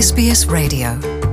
SBS Radio.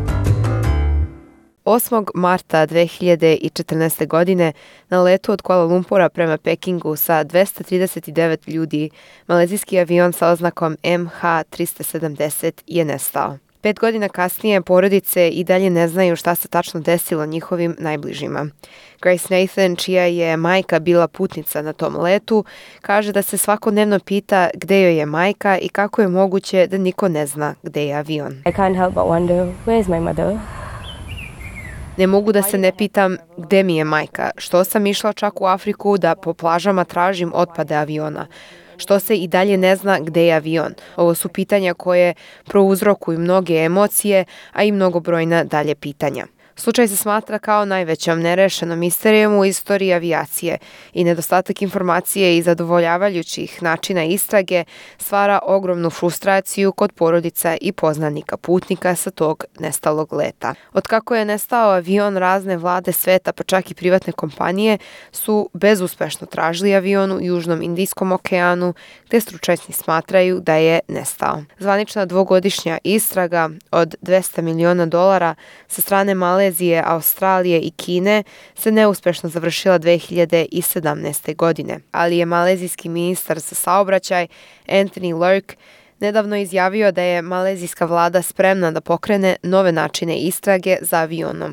8. marta 2014. godine na letu od Kuala Lumpura prema Pekingu sa 239 ljudi, malezijski avion sa oznakom MH370 je nestao. 5 godina kasnije porodice i dalje ne znaju šta se tačno desilo njihovim najbližima. Grace Nathan, čija je majka bila putnica na tom letu, kaže da se svakodnevno pita gde joj je majka i kako je moguće da niko ne zna gde je avion. I can't help but wonder, where is my mother? Ne mogu da se ne pitam gde mi je majka, što sam išla čak u Afriku da po plažama tražim otpade aviona. Što se i dalje ne zna gde je avion. Ovo su pitanja koje prouzrokuju mnoge emocije, a i mnogobrojna dalje pitanja. Slučaj se smatra kao najvećom nerešenom misterijom u istoriji avijacije i nedostatak informacije i zadovoljavajućih načina istrage stvara ogromnu frustraciju kod porodica i poznanika putnika sa tog nestalog leta. Otkako je nestao avion, razne vlade sveta, pa čak i privatne kompanije, su bezuspešno tražili avion u Južnom Indijskom okeanu, gde stručnjaci smatraju da je nestao. Zvanična dvogodišnja istraga od $200 miliona sa strane Malezije, Australije i Kine se neuspešno završila 2017. godine, ali je malezijski ministar za saobraćaj Anthony Lurk nedavno izjavio da je malezijska vlada spremna da pokrene nove načine istrage za avionom.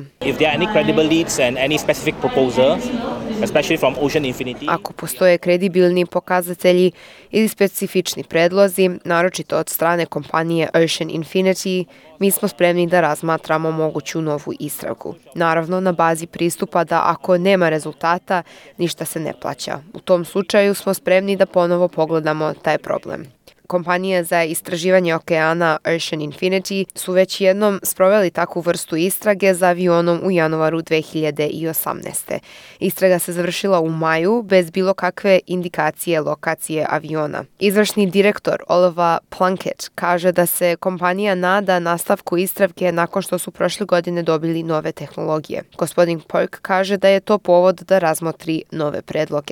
Ako postoje kredibilni pokazatelji ili specifični predlozi, naročito od strane kompanije Ocean Infinity, mi smo spremni da razmatramo moguću novu istragu. Naravno, na bazi pristupa da ako nema rezultata, ništa se ne plaća. U tom slučaju smo spremni da ponovo pogledamo taj problem. Kompanije za istraživanje okeana Ocean Infinity su već jednom sproveli takvu vrstu istrage za avionom u januaru 2018. Istraga se završila u maju bez bilo kakve indikacije lokacije aviona. Izvršni direktor Oliver Plunkett kaže da se kompanija nada nastavku istrage nakon što su prošle godine dobili nove tehnologije. Gospodin Park kaže da je to povod da razmotri nove predloge.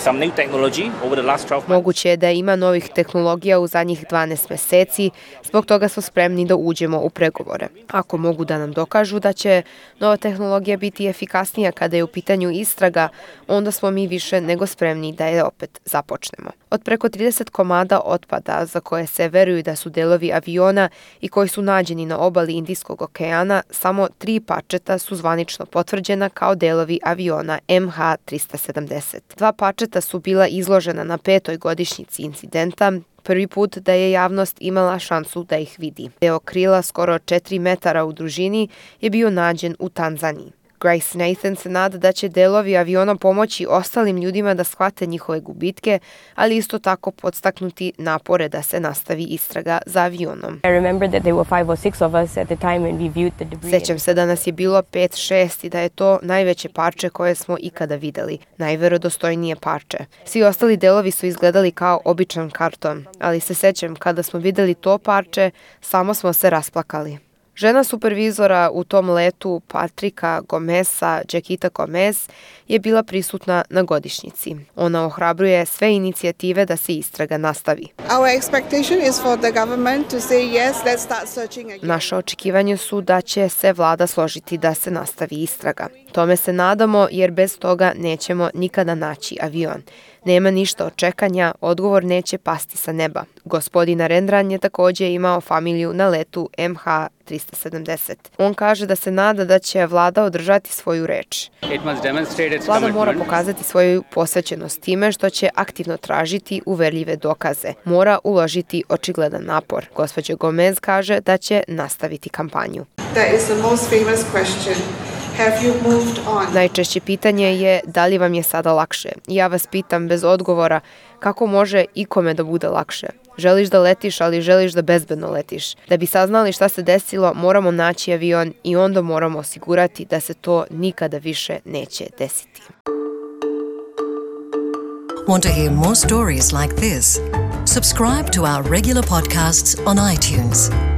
Moguće je da ima novih tehnologija u zadnjih 12 meseci, zbog toga smo spremni da uđemo u pregovore. Ako mogu da nam dokažu da će nova tehnologija biti efikasnija kada je u pitanju istraga, onda smo mi više nego spremni da je opet započnemo. Od preko 30 komada otpada za koje se veruju da su delovi aviona i koji su nađeni na obali Indijskog okeana, samo 3 parčeta su zvanično potvrđena kao delovi aviona MH370. 2 parčeta su bila izložena na 5. godišnjici incidenta, prvi put da je javnost imala šansu da ih vidi. Deo krila skoro 4 metara u dužini je bio nađen u Tanzaniji. Grace Nathan se nada da će delovi aviona pomoći ostalim ljudima da shvate njihove gubitke, ali isto tako podstaknuti napore da se nastavi istraga za avionom. Sećam se da nas je bilo 5-6 i da je to najveće parče koje smo ikada videli, najverodostojnije parče. Svi ostali delovi su izgledali kao običan karton, ali se sećam kada smo videli to parče, samo smo se rasplakali. Žena supervizora u tom letu, Patrika Gomesa, Jaquita Gomez, je bila prisutna na godišnjici. Ona ohrabruje sve inicijative da se istraga nastavi. Naše očekivanje su da će se vlada složiti da se nastavi istraga. Tome se nadamo jer bez toga nećemo nikada naći avion. Nema ništa od čekanja, odgovor neće pasti sa neba. Gospodin Narendran je također imao familiju na letu MH370. On kaže da se nada da će vlada održati svoju reč. Vlada mora pokazati svoju posvećenost time što će aktivno tražiti uverljive dokaze. Mora uložiti očigledan napor. Gospođa Gomez kaže da će nastaviti kampanju. Najčešće pitanje je da li vam je sada lakše. Ja vas pitam bez odgovora kako može ikome da bude lakše. Želiš da letiš, ali želiš da bezbedno letiš. Da bi saznali šta se desilo, moramo naći avion i onda moramo osigurati da se to nikada više neće desiti. Want to hear more stories like this? Subscribe to our regular podcasts on iTunes.